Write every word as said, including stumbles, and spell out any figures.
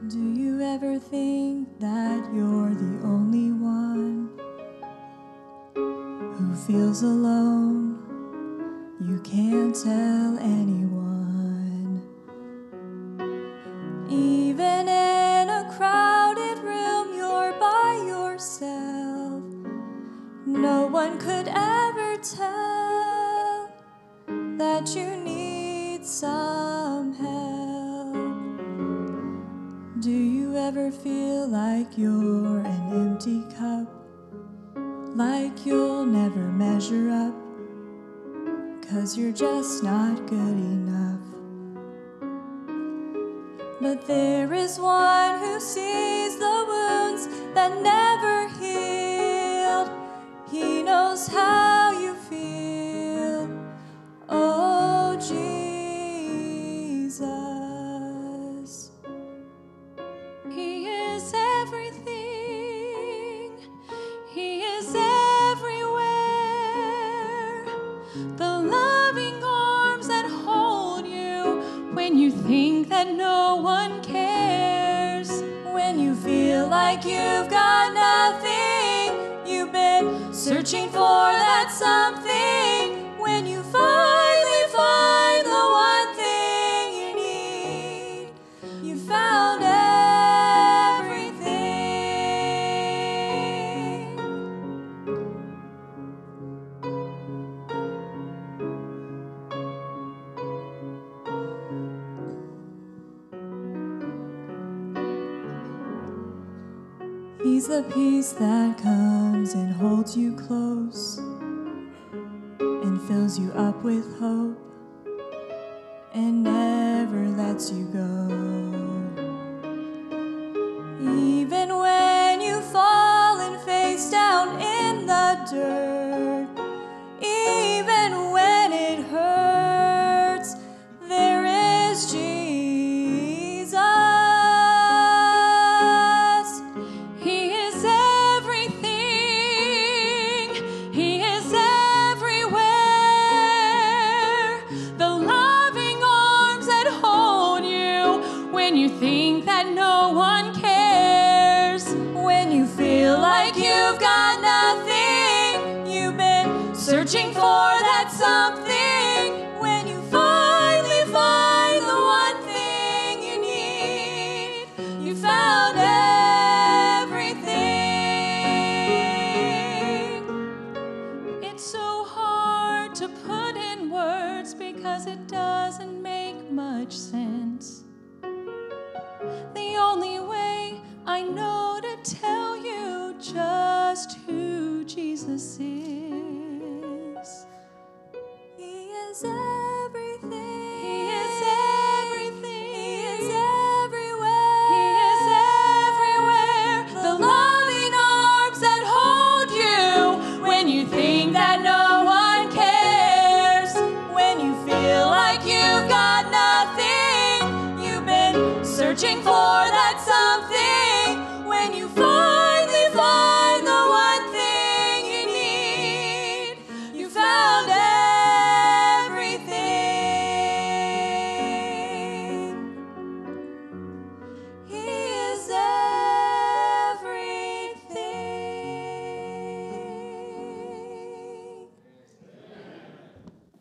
Do you ever think that you're the only one who feels alone? You can't tell anyone. Even in a crowded room, you're by yourself. No one could ever tell that you need some help. Do you ever feel like you're an empty cup? Like you'll never measure up, 'cause you're just not good enough. But there is one who sees the wounds that never healed. He knows how you feel. Oh, Jesus. He is everything. He is everywhere. The loving arms that hold you when you think that no one cares. When you feel like you've got nothing, you've been searching for that something. When you finally find the one thing you need, you found everything. He's the peace that comes and holds you close and fills you up with hope and never lets you go. Even when you fall and face down in the dirt, even when it hurts, there is Jesus. He is everything. He is everywhere. The loving arms that hold you when you think that no one cares. When you feel like you've got nothing, you've been searching for that something. When you finally find the one thing you need, you found everything. It's so hard to put in words because it doesn't make much sense. The only way I know to tell you just who Jesus is. He is everything. He is everything. He is everywhere. He is everywhere. The loving arms that hold you when you think that no one cares. When you feel like you've got nothing, you've been searching for that